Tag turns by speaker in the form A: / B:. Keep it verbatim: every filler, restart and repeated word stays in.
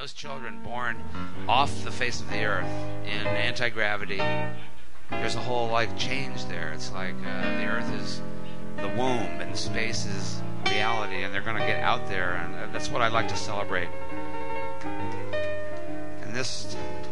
A: those children born off the face of the earth in anti-gravity, there's a whole like change there. It's like uh, the earth is the womb and space is reality, and they're going to get out there, and that's what I like to celebrate. And this